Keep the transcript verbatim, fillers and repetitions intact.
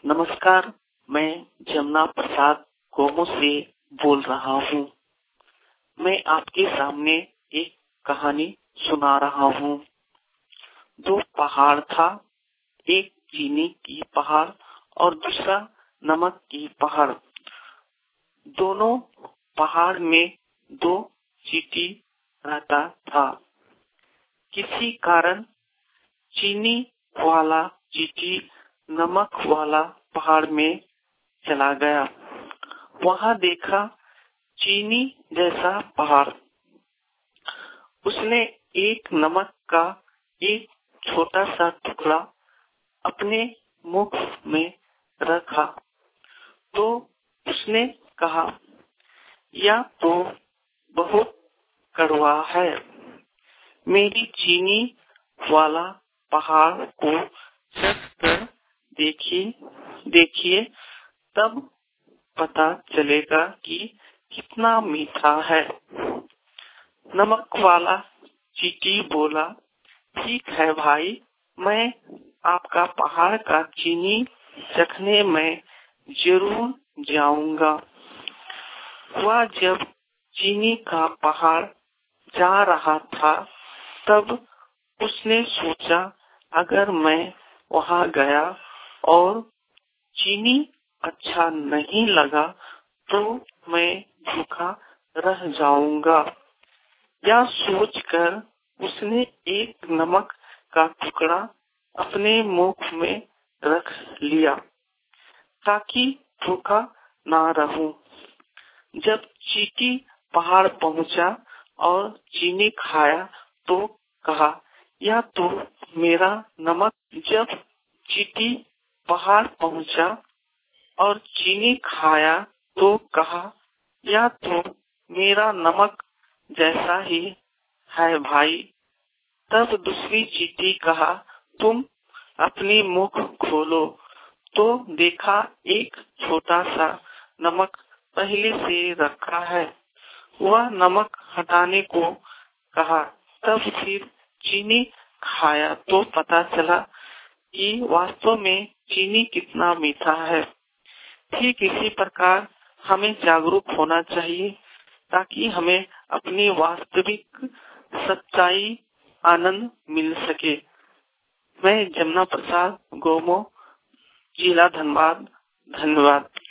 नमस्कार, मैं जमुना प्रसाद गोमो से बोल रहा हूँ। मैं आपके सामने एक कहानी सुना रहा हूँ। दो पहाड़ था, एक चीनी की पहाड़ और दूसरा नमक की पहाड़। दोनों पहाड़ में दो चींटी रहता था। किसी कारण चीनी वाला चींटी नमक वाला पहाड़ में चला गया। वहाँ देखा चीनी जैसा पहाड़। उसने एक नमक का एक छोटा सा टुकड़ा अपने मुख में रखा तो उसने कहा, यह तो बहुत कड़वा है। मेरी चीनी वाला पहाड़ को चख कर देखिए देखिए तब पता चलेगा कि कितना मीठा है। नमक वाला चींटी बोला, ठीक है भाई, मैं आपका पहाड़ का चीनी चखने में जरूर जाऊंगा। वह जब चीनी का पहाड़ जा रहा था तब उसने सोचा, अगर मैं वहाँ गया और चीनी अच्छा नहीं लगा तो मैं भूखा रह जाऊंगा। यह सोचकर उसने एक नमक का टुकड़ा अपने मुख में रख लिया ताकि भूखा ना रहूं। जब चींटी पहाड़ पहुंचा और चीनी खाया तो कहा, यह तो मेरा नमक। जब चींटी पहाड़ पहुंचा और चीनी खाया तो कहा, यह तो मेरा नमक जैसा ही है भाई। तब दूसरी चींटी कहा, तुम अपनी मुख खोलो तो देखा एक छोटा सा नमक पहले से रखा है। वह नमक हटाने को कहा। तब फिर चीनी खाया तो पता चला कि वास्तव में चीनी कितना मीठा है। ठीक इसी प्रकार हमें जागरूक होना चाहिए ताकि हमें अपनी वास्तविक सच्चाई आनंद मिल सके। मैं जमुना प्रसाद गोमो, जिला धनबाद। धन्यवाद।